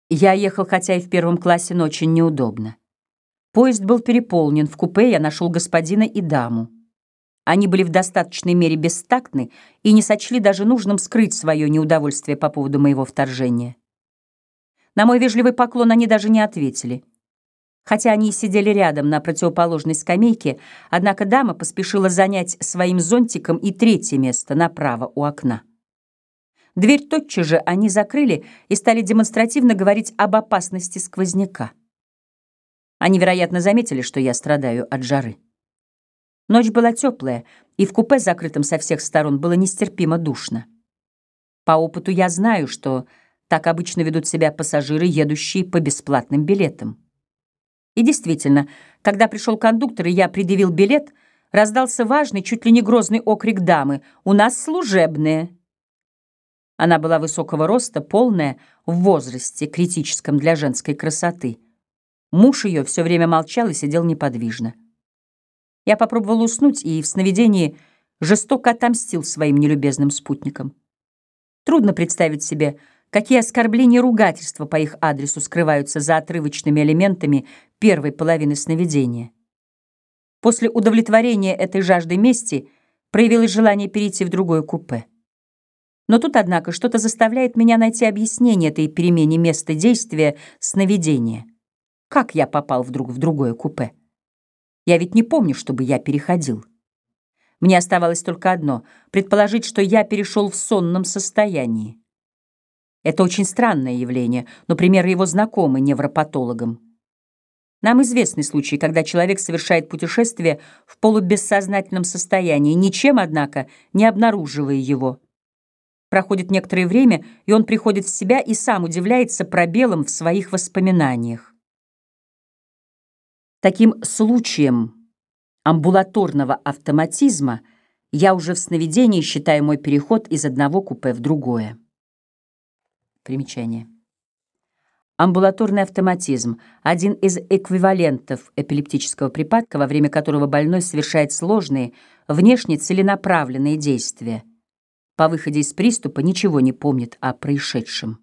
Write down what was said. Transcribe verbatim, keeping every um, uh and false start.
Я ехал, хотя и в первом классе, но очень неудобно. Поезд был переполнен, в купе я нашел господина и даму. Они были в достаточной мере бестактны и не сочли даже нужным скрыть свое неудовольствие по поводу моего вторжения. На мой вежливый поклон они даже не ответили. Хотя они и сидели рядом на противоположной скамейке, однако дама поспешила занять своим зонтиком и третье место направо у окна. Дверь тотчас же они закрыли и стали демонстративно говорить об опасности сквозняка. Они, вероятно, заметили, что я страдаю от жары. Ночь была теплая, и в купе, закрытом со всех сторон, было нестерпимо душно. По опыту я знаю, что так обычно ведут себя пассажиры, едущие по бесплатным билетам. И действительно, когда пришел кондуктор, и я предъявил билет, раздался важный, чуть ли не грозный окрик дамы: «У нас служебные!» Она была высокого роста, полная, в возрасте, критическом для женской красоты. Муж ее все время молчал и сидел неподвижно. Я попробовал уснуть и в сновидении жестоко отомстил своим нелюбезным спутникам. Трудно представить себе, какие оскорбления и ругательства по их адресу скрываются за отрывочными элементами первой половины сновидения. После удовлетворения этой жажды мести проявилось желание перейти в другое купе. Но тут, однако, что-то заставляет меня найти объяснение этой перемене места действия сновидения. Как я попал вдруг в другое купе? Я ведь не помню, чтобы я переходил. Мне оставалось только одно — предположить, что я перешел в сонном состоянии. Это очень странное явление, но примеры его знакомы невропатологам. Нам известны случаи, когда человек совершает путешествие в полубессознательном состоянии, ничем, однако, не обнаруживая его. Проходит некоторое время, и он приходит в себя и сам удивляется пробелам в своих воспоминаниях. Таким случаем амбулаторного автоматизма я уже в сновидении считаю мой переход из одного купе в другое. Примечание. Амбулаторный автоматизм — один из эквивалентов эпилептического припадка, во время которого больной совершает сложные, внешне целенаправленные действия. По выходе из приступа ничего не помнит о происшедшем.